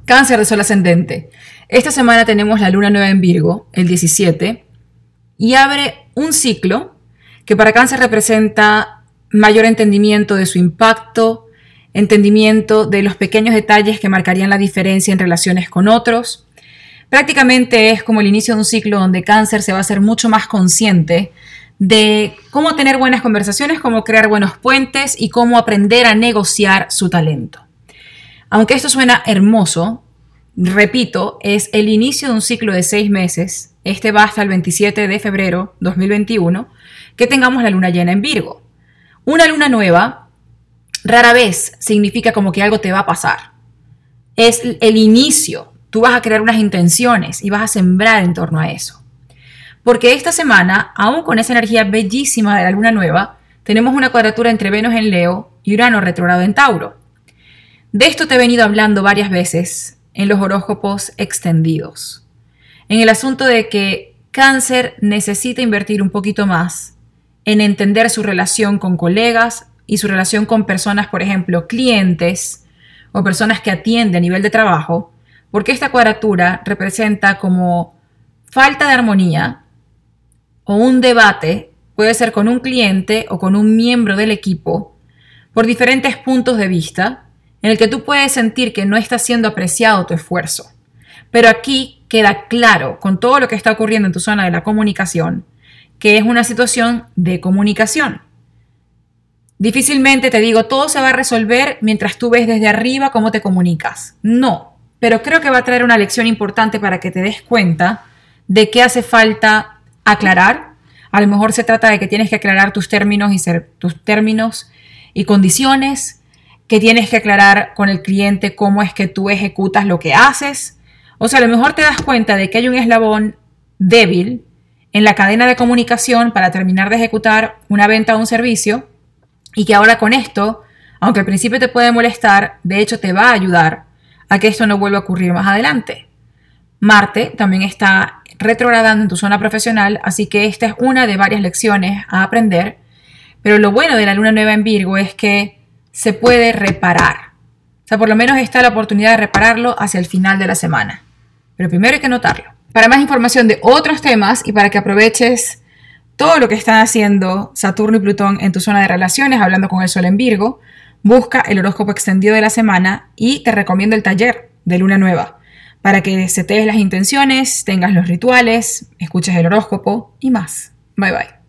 Cáncer de Sol ascendente. Esta semana tenemos la luna nueva en Virgo, el 17, y abre un ciclo que para Cáncer representa mayor entendimiento de su impacto, entendimiento de los pequeños detalles que marcarían la diferencia en relaciones con otros. Prácticamente es como el inicio de un ciclo donde Cáncer se va a hacer mucho más consciente de cómo tener buenas conversaciones, cómo crear buenos puentes y cómo aprender a negociar su talento. Aunque esto suena hermoso, repito, es el inicio de un ciclo de 6 meses. Este va hasta el 27 de febrero 2021, que tengamos la luna llena en Virgo. Una luna nueva rara vez significa como que algo te va a pasar. Es el inicio. Tú vas a crear unas intenciones y vas a sembrar en torno a eso. Porque esta semana, aún con esa energía bellísima de la luna nueva, tenemos una cuadratura entre Venus en Leo y Urano retrógrado en Tauro. De esto te he venido hablando varias veces en los horóscopos extendidos. En el asunto de que Cáncer necesita invertir un poquito más en entender su relación con colegas y su relación con personas, por ejemplo, clientes o personas que atiende a nivel de trabajo, porque esta cuadratura representa como falta de armonía o un debate, puede ser con un cliente o con un miembro del equipo, por diferentes puntos de vista, en el que tú puedes sentir que no está siendo apreciado tu esfuerzo. Pero aquí queda claro, con todo lo que está ocurriendo en tu zona de la comunicación, que es una situación de comunicación. Difícilmente te digo, todo se va a resolver mientras tú ves desde arriba cómo te comunicas. No, pero creo que va a traer una lección importante para que te des cuenta de qué hace falta aclarar. A lo mejor se trata de que tienes que aclarar tus términos y condiciones, que tienes que aclarar con el cliente cómo es que tú ejecutas lo que haces. O sea, a lo mejor te das cuenta de que hay un eslabón débil en la cadena de comunicación para terminar de ejecutar una venta o un servicio y que ahora con esto, aunque al principio te puede molestar, de hecho te va a ayudar a que esto no vuelva a ocurrir más adelante. Marte también está retrogradando en tu zona profesional, así que esta es una de varias lecciones a aprender. Pero lo bueno de la luna nueva en Virgo es que se puede reparar. O sea, por lo menos está la oportunidad de repararlo hacia el final de la semana. Pero primero hay que notarlo. Para más información de otros temas y para que aproveches todo lo que están haciendo Saturno y Plutón en tu zona de relaciones, hablando con el Sol en Virgo, busca el horóscopo extendido de la semana y te recomiendo el taller de luna nueva para que setees las intenciones, tengas los rituales, escuches el horóscopo y más. Bye bye.